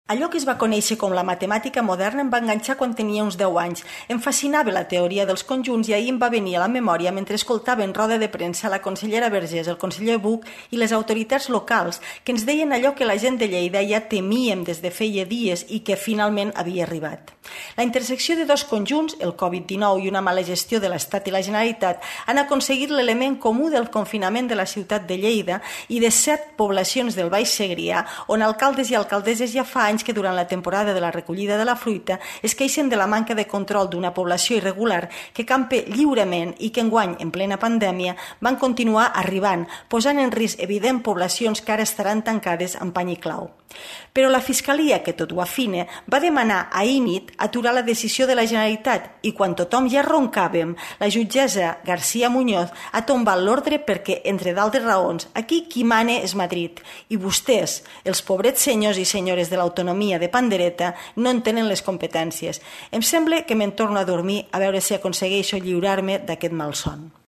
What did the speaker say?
Allò que es va conèixer com la matemàtica moderna em va enganxar quan tenia uns 10 anys. Em fascinava la teoria dels conjunts i ahir em va venir a la memòria mentre escoltava en roda de premsa la consellera Vergés, el conseller Buch i les autoritats locals que ens deien allò que la gent de Lleida ja temíem des de feia dies i que finalment havia arribat. La intersecció de dos conjunts, el Covid-19 i una mala gestió de l'Estat i la Generalitat, han aconseguit l'element comú del confinament de la ciutat de Lleida i de 7 poblacions del Baix Segrià, on alcaldes i alcaldesses ja fa anys que durant la temporada de la recollida de la fruita es queixen de la manca de control d'una població irregular que campa lliurement i que enguany, en plena pandèmia, van continuar arribant, posant en risc evident poblacions que ara estaran tancades amb pany i clau. Però la Fiscalia, que tot ho afina, va demanar ahir nit aturar la decisió de la Generalitat i quan tothom ja roncàvem, la jutgessa García Muñoz ha tombat l'ordre perquè, entre d'altres raons, aquí qui mana és Madrid i vostès, els pobrets senyors i senyores de l'autonomia de pandereta, no en tenen les competències. Em sembla que me'n torno a dormir a veure si aconsegueixo lliurar-me d'aquest malson.